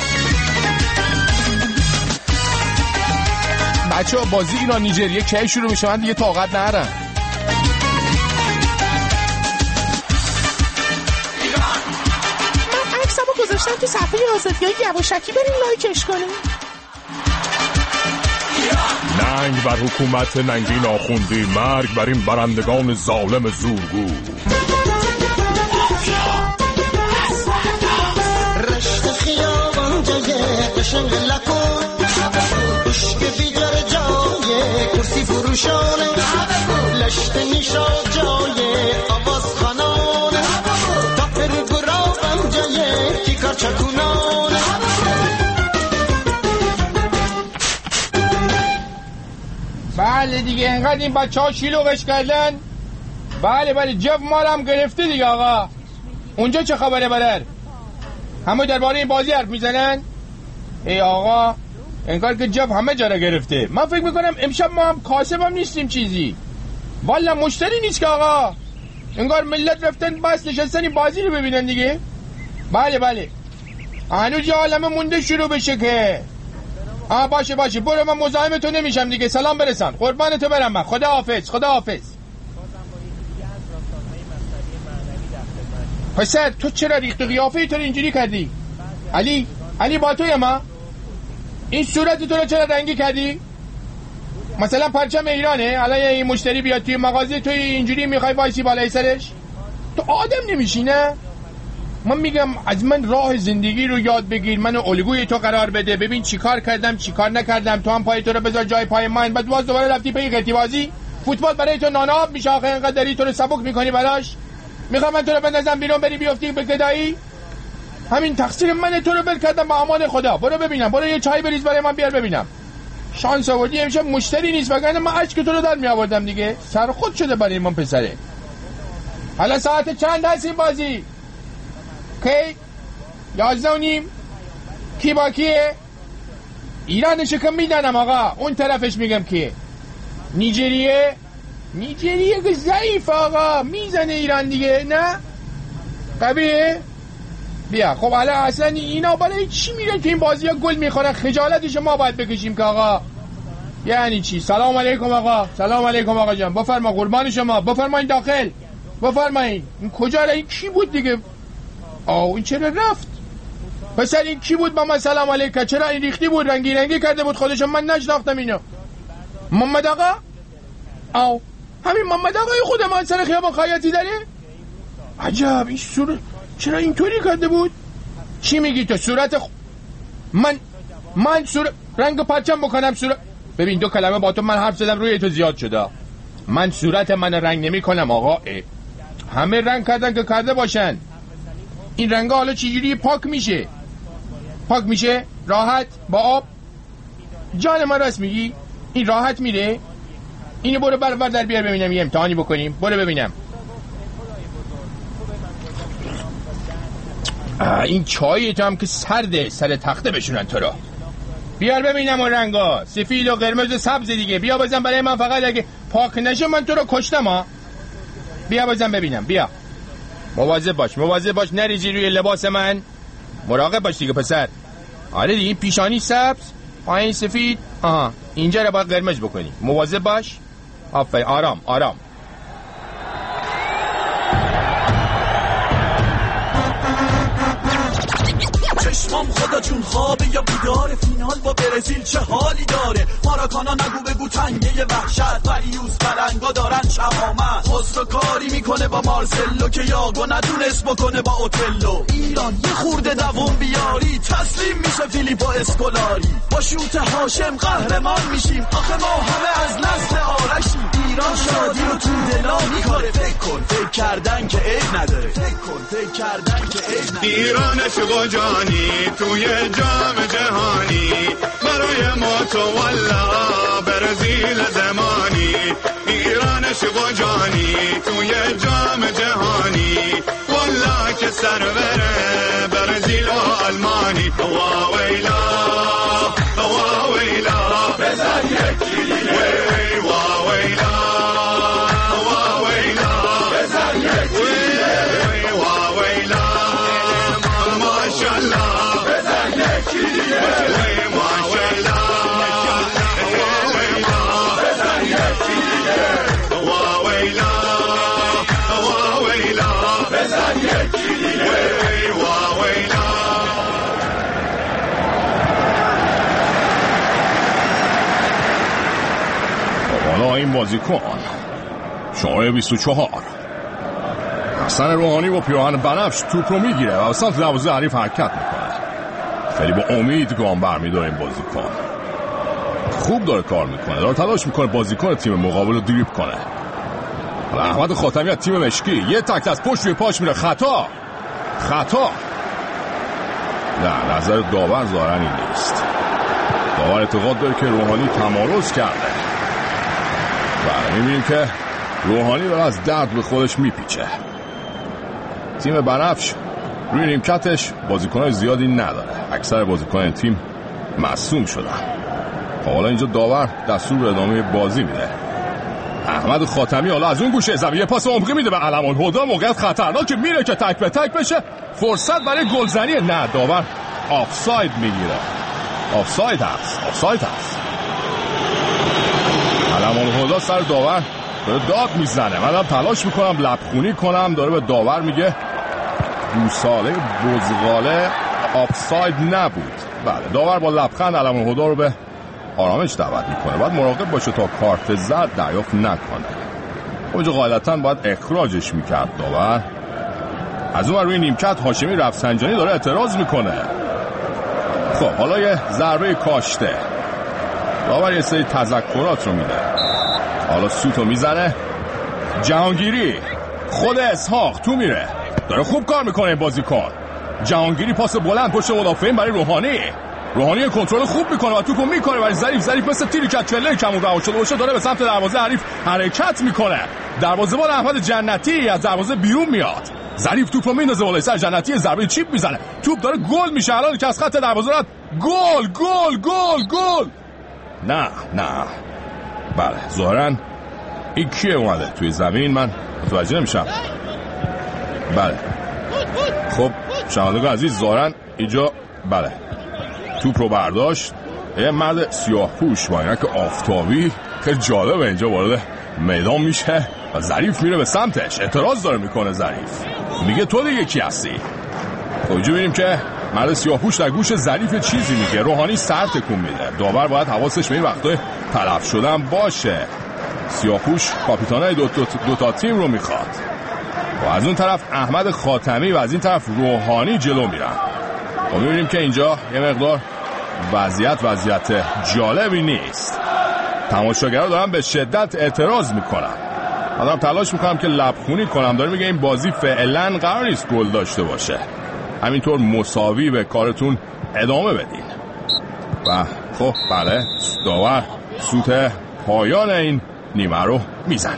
بچه‌ها بازی ایران نیجریه کی شروع میشه؟ من دیگه طاقت ندارم. من عکسمو گذاشتم تو صفحه آزادیای یواشکی، بریم لایکش کنیم. ننگ بر حکومت ننگین آخوندی، مرگ بر این برندگان ظالم زورگو. رشت خیابان جای قشنگ لکن، عشق بیجار جای کرسی فروشانه، لشت نیشا جای آواز خانانه، تاپر گرابم جای کیکار چکونانه. بله دیگه انقدر این بچه ها شیلوغش کردن. بله جف مالم گرفته دیگه آقا. اونجا چه خبره برر؟ همه درباره این بازی حرف میزنن؟ ای آقا انگار که جف همه جا را گرفته. من فکر میکنم امشب ما هم کاسب هم نیستیم چیزی. والا مشتری نیست که آقا. انگار ملت رفتن بس نشستن این بازی رو ببینن دیگه. بله هنوز یه عالمه مونده شروع بشه که. باشه برو، من مزاحم تو نمیشم دیگه. سلام برسان، قربان تو برم من. خدا حافظ. پسر تو چرا ریخت و قیافه تو رو اینجوری کردی؟ علی با توی ما این صورت تو رو چرا رنگی کردی؟ مثلا پرچم ایرانه؟ الان این مشتری بیاد توی مغازه توی اینجوری میخوای وایسی بالای سرش؟ تو آدم نمیشی نه؟ من میگم از من راه زندگی رو یاد بگیر، منو الگوی تو قرار بده، ببین چی کار کردم چی کار نکردم، تو هم پای تو رو بذار جای پای من. بعد باز دوباره رفتی پی قطی بازی. فوتبال برای تو ناناب میشه آخه، اینقدر داری تو رو سبک میکنی براش. میخوام من تو رو بندازم بیرون بری بیفتی به گدایی؟ همین تقصیر منه، تو رو بل کردم به امان خدا. برو ببینم، برو یه چای بریز برای من بیار ببینم. شانس آوردی امشب مشتری نیست، وگرنه من اشک تو رو در می آوردم دیگه. سر خود شده برای من پسره. حالا ساعت چند هست این بازی؟ کی 11:30. کی با کیه؟ ایرانشو که میدنم آقا، اون طرفش میگم کیه. نیجریه که ضعیف آقا، میزنه ایران دیگه. نه قبیه بیا. خب حالا اصلا اینا برای چی میرن که این بازی ها گل میخورن؟ خجالتش ما باید بکشیم که آقا. یعنی چی؟ سلام علیکم آقا جان. بفرما قربان شما. بفرمایین داخل. بفرمایین. این کجا را؟ این کی بود دیگه؟ این چرا رفت؟ پسر این کی بود با من سلام علیکم؟ چرا این ریختی بود؟ رنگی کرده بود خودشو، من نشناختم اینو. محمد آقا؟ همین محمد آقای خود من سر خیابان خیاطی داره؟ عجب این صورت چرا اینطوری کرده بود؟ چی میگی تو؟ صورت من صورت رنگ پرچم بکنم صورت؟ ببین دو کلمه با تو من حرف زدم روی تو زیاد شده. من صورت من رنگ نمی کنم آقا. همه رنگ کردن که کرده باشن. این رنگ حالا چجوری پاک میشه؟ راحت با آب؟ جان من راست میگی؟ این راحت میره؟ اینو برو برابر در بیار ببینم، یه امتحانی بکنیم. برو ببینم. این چایت هم که سرده، سر تخته بشونن تو رو. بیار ببینم اون رنگا، سفید و قرمز و سبز دیگه. بیا بزن برای من، فقط اگه پاک نشه من تو رو کشتم ها. بیا بزن ببینم. بیا مواظب باش نریزی روی لباس من. مراقب باش دیگه پسر. آره دیگه پیشانی سبز، پایین سفید. اینجا رو باید قرمز بکنی. مواظب باش. آفرین. آرام. چشمام خدا جون خوابه یا بیداره، فینال با برزیل چه حالی داره، ماراکانا نگو بگو تنگه وحشت، ولی یوز بلنگا دارن شهامت، خسرو کاری میکنه با مارسلو که یاگو ندونست بکنه با اوتلو، ایران یه خورده دووم بیاری تسلیم میشه فیلیپو اسکولاری، با شوت هاشم قهرمان میشیم، آخه ما همه از نسل آرشیم، ایران شادی رو تو دلا میکاره، فکر کردن که عیب نداره، فکر کردن که عیب نداره. ایران عشق و جانی توی جام جهانی، برای ما تو والله برزیل زمانی، ایران عشق و جانی توی جام جهانی، والله که سرور برزیل و آلمانی، واویلا واویلا بزن یکی وی واویلا واویلا بزن یکی وی واویلا ماشاءالله بزن یکی وی ماشاءالله بزن یکی واویلا واویلا بزن یکی وی واویلا. حالا این بازیکن شماره 24 حسن روحانی با پیراهن بنفش توپ رو میگیره و سمت دروازه حریف حرکت میکنه. خیلی با امید گام برمیداره این بازیکن. خوب داره کار میکنه، داره تلاش میکنه بازیکن تیم مقابل رو دریبل کنه. حالا احمد خاتمی از تیم مشکی یه تک از پشت روی پاش میره، خطا. نه، نظر داور ظاهرا این نیست. داور اعتقاد داره که روحانی تمارض کرده. میبینیم که روحانی داره از درد به خودش میپیچه. تیم بنفش روی نیمکتش بازیکنای زیادی نداره، اکثر بازیکنان تیم مصدوم شدن. حالا اینجا داور دستور به ادامه بازی میده. احمد خاتمی حالا از اون گوشه زمین یه پاس عمقی میده به علم الهدی، موقعیت خطرناکه، میره که تک به تک بشه، فرصت برای گلزنی. نه، داور آفساید میگیره. آفساید هست. علم الهدی سر داور داره داد میزنه. من دارم تلاش میکنم لبخونی کنم، داره به داور میگه گوساله بزغاله آفساید نبود. بله، داور با لبخند علم الهدی رو به آرامش دعوت میکنه. باید مراقب باشه تا کارت زرد دریافت نکنه. اونجا غالبا باید اخراجش میکرد داور. از اون روی نیمکت هاشمی رفسنجانی داره اعتراض میکنه. خب حالا یه ضربه کاشته. داور یه سری تذکرات رو میده. حالا سوتو میزنه. جهانگیری خود اسحاق تو میره، داره خوب کار میکنه این بازیکن. جهانگیری پاس بلند پشت مدافعین برای روحانی کنترل خوب میکنه و توپو میکنه برای ظریف مثل تیری که چله کمون رها شده باشه داره به سمت دروازه حریف حرکت میکنه. دروازه‌بان احمد جنتی از دروازه بیرون میاد. ظریف توپو میندازه بالای سر جنتی، ضربه چیپ میزنه. توپ داره گل میشه. الان که از خط دروازه رد گل. نه بله، ظاهراً این کیه اومده توی زمین؟ من متوجه نمیشم. بله خب شنوندگان عزیز، ظاهراً اینجا بله توپ رو برداشت یه مرد سیاه پوش با عینک آفتابی. خیلی جالبه، اینجا وارد میدان میشه و ظریف میره به سمتش، اعتراض داره میکنه. ظریف میگه تو دیگه کی هستی؟ خب اینجا ببینیم که مرد سیاه پوش در گوش ظریف چیزی میگه. روحانی سر تکون میده. داور باید حواسش به این وقتای تلف شدن باشه. سیاه پوش کاپیتانای دو تا تیم رو میخواد و از اون طرف احمد خاتمی و از این طرف روحانی جلو میرن. و میبینیم که اینجا یه مقدار وضعیت جالبی نیست. تماشاگرها دارن به شدت اعتراض میکنن. من دارم تلاش میکنم که لبخونی کنم. داره میگه این بازی فعلا قرار نیست گل داشته باشه، همینطور مساوی به کارتون ادامه بدین. و خب بله، داور سوت پایان این نیمه رو میزنه.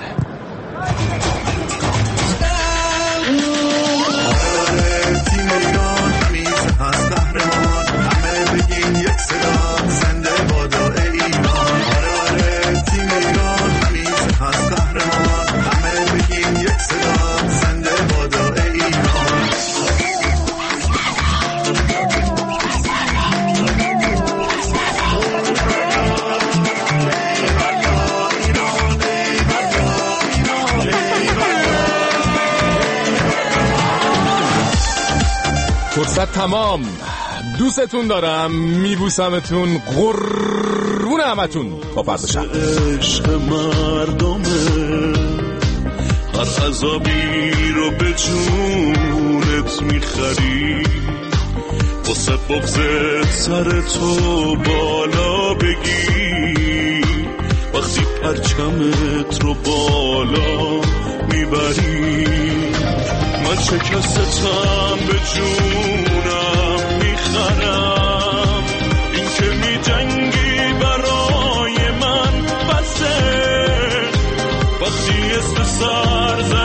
تیم ایران همیشه هست قهرمان، همه بگیم یک صدا زنده بادا ایران. آره تیم ایران همیشه هست قهرمان، همه بگیم یک صدا زنده بادا ایران. فرصت تمام. دوستتون دارم، میبوسمتون، قربون همتون. تا فردا شب. عشق مردمه، هر عذابی رو به جونت میخری، واسه بغضت سر تو بالا بگی، وقتی پرچمت رو بالا میبری. من شکستم به جونم میخرم، این که میجنگی برای من بسه، وقتی است سر